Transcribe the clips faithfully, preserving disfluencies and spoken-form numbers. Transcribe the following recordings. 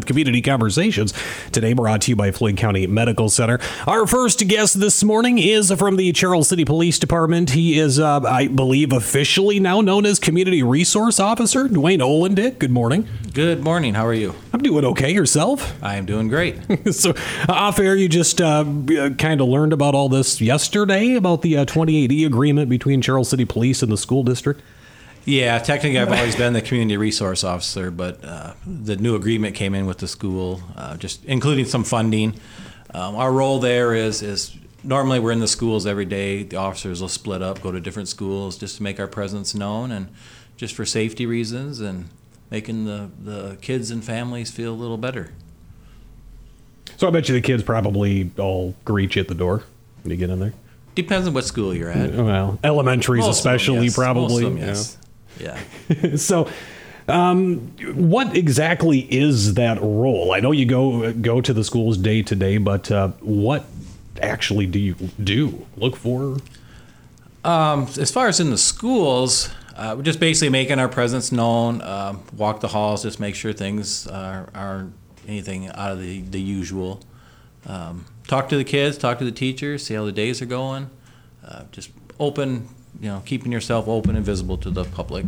Community Conversations. Today brought to you by Floyd County Medical Center. Our first guest this morning is from the Charles City Police Department. He is, uh, I believe, officially now known as Community Resource Officer, Dwayne Olendick. Good morning. Good morning. How are you? I'm doing okay. Yourself? I am doing great. So, off air, you just uh, kind of learned about all this yesterday, about the uh, twenty-eight E agreement between Charles City Police and the school district? Yeah, technically I've always been the community resource officer, but uh, the new agreement came in with the school, uh, just including some funding. Um, our role there is is normally we're in the schools every day. The officers will split up, go to different schools just to make our presence known and just for safety reasons and making the, the kids and families feel a little better. So I bet you the kids probably all greet you at the door when you get in there. Depends on what school you're at. Well, elementaries Most especially, of them, yes. probably. Most of them, yes. Yeah. Yeah. So, um, what exactly is that role? I know you go go to the schools day to day, but uh, what actually do you do? Look for? Um, as far as in the schools, uh, we're just basically making our presence known. Um, walk the halls, just make sure things are, aren't anything out of the the usual. Um, talk to the kids, talk to the teachers, see how the days are going. Uh, just open, you know, keeping yourself open and visible to the public.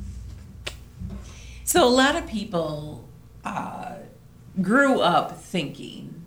So a lot of people uh, grew up thinking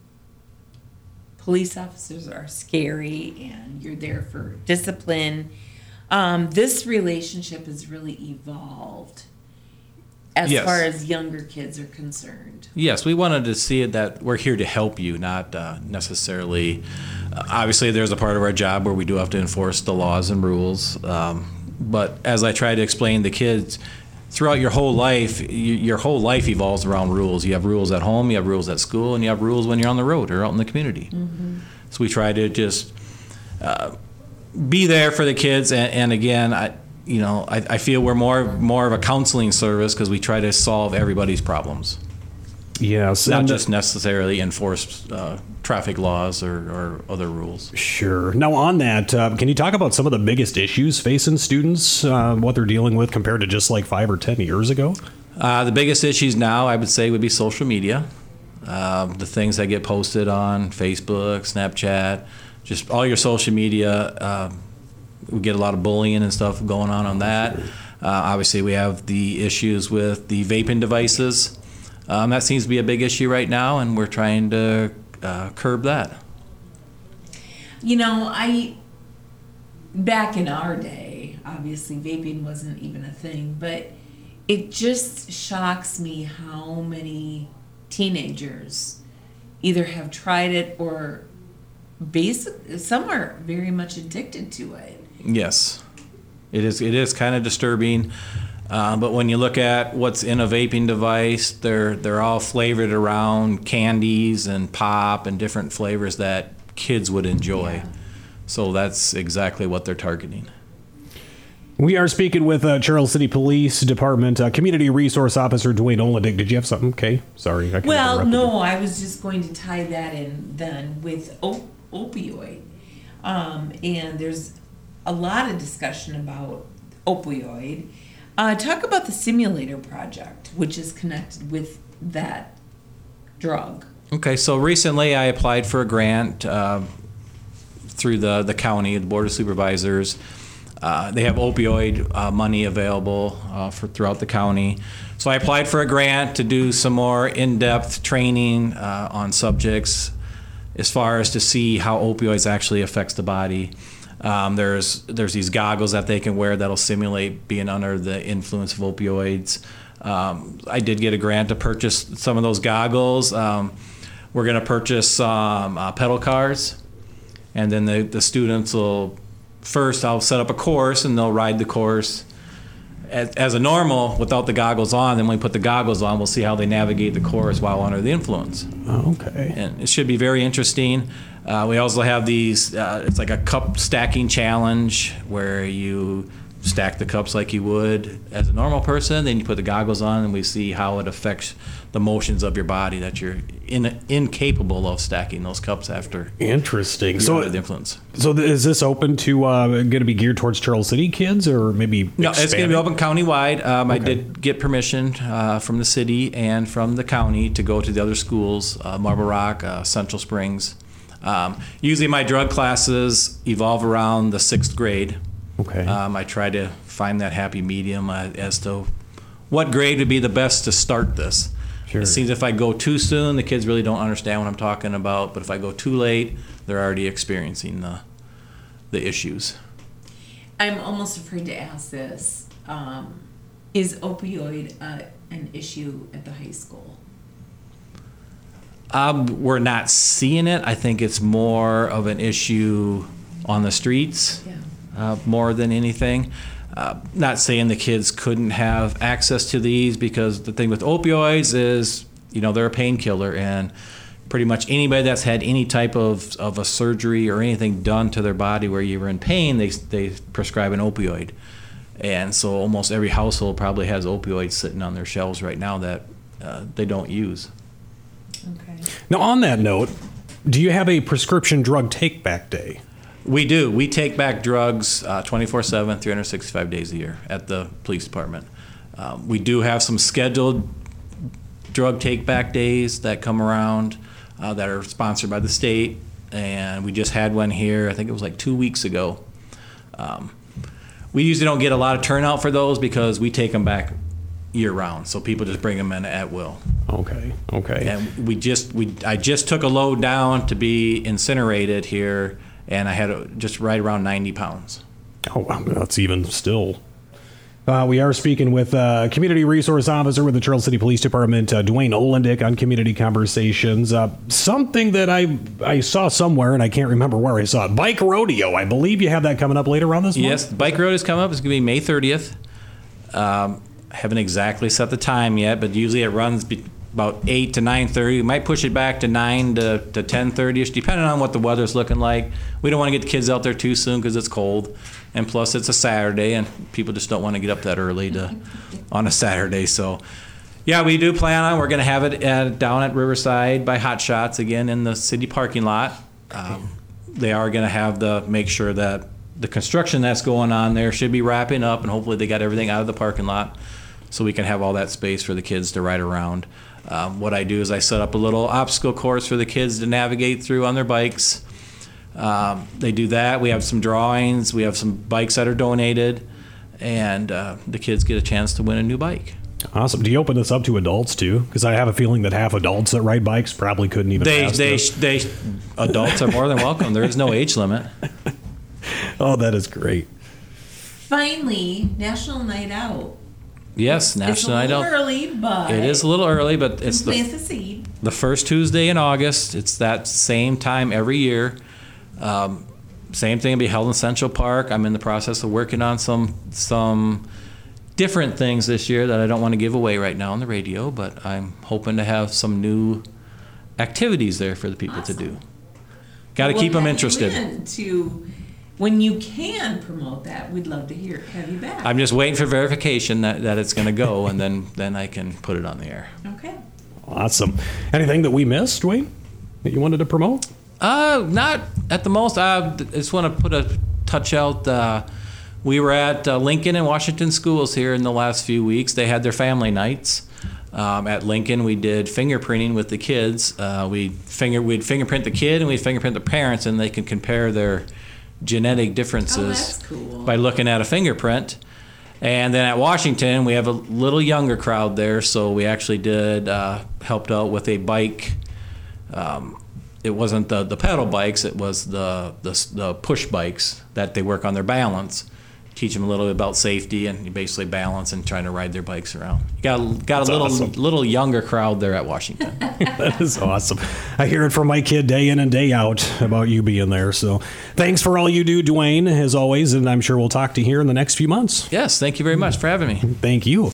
police officers are scary and you're there for discipline. Um, this relationship has really evolved as Yes. far as younger kids are concerned. Yes, we wanted to see it that we're here to help you, not uh, necessarily. Uh, obviously, there's a part of our job where we do have to enforce the laws and rules. Um, but as I try to explain to kids, throughout your whole life, you, your whole life evolves around rules. You have rules at home, you have rules at school, and you have rules when you're on the road or out in the community. Mm-hmm. So we try to just uh, be there for the kids. And, and again, I. You know, I, I feel we're more more of a counseling service because we try to solve everybody's problems. Yes. Not and just necessarily enforce uh, traffic laws or, or other rules. Sure. Now, on that, uh, can you talk about some of the biggest issues facing students, uh, what they're dealing with compared to just like five or ten years ago? Uh, the biggest issues now, I would say, would be social media. Uh, the things that get posted on Facebook, Snapchat, just all your social media. Uh, We get a lot of bullying and stuff going on on that. Uh, obviously, we have the issues with the vaping devices. Um, that seems to be a big issue right now, and we're trying to uh, curb that. You know, I, back in our day, obviously vaping wasn't even a thing, but it just shocks me how many teenagers either have tried it or basic, some are very much addicted to it. Yes, it is. It is kind of disturbing, uh, but when you look at what's in a vaping device, they're they're all flavored around candies and pop and different flavors that kids would enjoy. Yeah. So that's exactly what they're targeting. We are speaking with uh, Charles City Police Department uh, Community Resource Officer Dwayne Olendick. Did you have something? Okay, sorry. I Well, interrupted no, you. I was just going to tie that in then with op- opioid, um, and there's a lot of discussion about opioid. Uh, talk about the simulator project, which is connected with that drug. Okay, so recently I applied for a grant uh, through the, the county, the Board of Supervisors. Uh, they have opioid uh, money available uh, for throughout the county. So I applied for a grant to do some more in-depth training uh, on subjects as far as to see how opioids actually affects the body. Um, there's there's these goggles that they can wear that'll simulate being under the influence of opioids. Um, I did get a grant to purchase some of those goggles. Um, we're going to purchase some uh, pedal cars, and then the, the students will, first I'll set up a course and they'll ride the course as, as a normal without the goggles on. Then when we put the goggles on, we'll see how they navigate the course while under the influence. Oh, okay. And it should be very interesting. Uh, we also have these, uh, it's like a cup stacking challenge where you stack the cups like you would as a normal person, then you put the goggles on and we see how it affects the motions of your body that you're in, incapable of stacking those cups after Interesting. you're So, under the influence. so th- is this open to uh, going to be geared towards Charles City kids, or maybe No, it's going to be expanding? open countywide. Um, I Okay. did get permission uh, from the city and from the county to go to the other schools, uh, Marble Rock, uh, Central Springs. Um, usually my drug classes evolve around the sixth grade. Okay. Um, I try to find that happy medium uh, as to what grade would be the best to start this. Sure. It seems if I go too soon, the kids really don't understand what I'm talking about. But if I go too late, they're already experiencing the the issues. I'm almost afraid to ask this. Um, is opioid uh, an issue at the high school? Um, we're not seeing it. I think it's more of an issue on the streets. Yeah. Uh, more than anything. Uh, not saying the kids couldn't have access to these, because the thing with opioids is, you know, they're a painkiller, and pretty much anybody that's had any type of, of a surgery or anything done to their body where you were in pain, they, they prescribe an opioid. And so almost every household probably has opioids sitting on their shelves right now that uh, they don't use. Okay. Now, on that note, do you have a prescription drug take-back day? We do. We take back drugs uh, twenty-four seven, three hundred sixty-five days a year at the police department. Um, we do have some scheduled drug take back days that come around uh, that are sponsored by the state, and we just had one here, I think it was like two weeks ago. Um, we usually don't get a lot of turnout for those because we take them back year round, so people just bring them in at will. Okay. Okay. And we just we I just took a load down to be incinerated here, and I had a, just right around ninety pounds. Oh, wow, that's even still. Uh, we are speaking with uh, Community Resource Officer with the Charles City Police Department, uh, Dwayne Olendick, on Community Conversations. Uh, something that I I saw somewhere, and I can't remember where I saw it. Bike rodeo. I believe you have that coming up later on this month. Yes, bike road is coming up. It's going to be May thirtieth. Um, I haven't exactly set the time yet, but usually it runs be- about eight to nine thirty. We might push it back to nine to, to ten thirty-ish, depending on what the weather's looking like. We don't want to get the kids out there too soon because it's cold. And plus, it's a Saturday, and people just don't want to get up that early to on a Saturday. So, yeah, we do plan on. We're going to have it at, down at Riverside by Hot Shots again in the city parking lot. Um, they are going to have the make sure that the construction that's going on there should be wrapping up, and hopefully they got everything out of the parking lot so we can have all that space for the kids to ride around. Um, what I do is I set up a little obstacle course for the kids to navigate through on their bikes. Um, they do that. We have some drawings. We have some bikes that are donated, and uh, the kids get a chance to win a new bike. Awesome. Do you open this up to adults too? Because I have a feeling that half adults that ride bikes probably couldn't even. They, pass they, this. they, adults are more than welcome. There is no age limit. Oh, that is great. Finally, National Night Out. Yes, National Night It's a Out. little early, but It is a little early, but it's plant the the seed. the first Tuesday in August. It's that same time every year. Um, same thing will be held in Central Park. I'm in the process of working on some some different things this year that I don't want to give away right now on the radio, but I'm hoping to have some new activities there for the people to do. Got to We'll keep them have you interested. in To when you can promote that, we'd love to hear have you back. I'm just waiting for verification that, that it's going to go, and then, then I can put it on the air. okay. Awesome. Anything that we missed, Dwayne, that you wanted to promote? Uh, not at the most. I just want to put a touch out. Uh, we were at uh, Lincoln and Washington schools here in the last few weeks. They had their family nights. Um, at Lincoln, we did fingerprinting with the kids. Uh, we finger we'd fingerprint the kid and we'd fingerprint the parents, and they can compare their genetic differences Oh, that's cool. by looking at a fingerprint. And then at Washington, we have a little younger crowd there, so we actually did uh, helped out with a bike. Um, it wasn't the, the pedal bikes; it was the, the the push bikes that they work on their balance. Teach them a little bit about safety and you basically balance and trying to ride their bikes around. You got got That's a little awesome. little younger crowd there at Washington. That is awesome. I hear it from my kid day in and day out about you being there. So thanks for all you do, Dwayne, as always, and I'm sure we'll talk to you here in the next few months. Yes, thank you very much for having me. Thank you.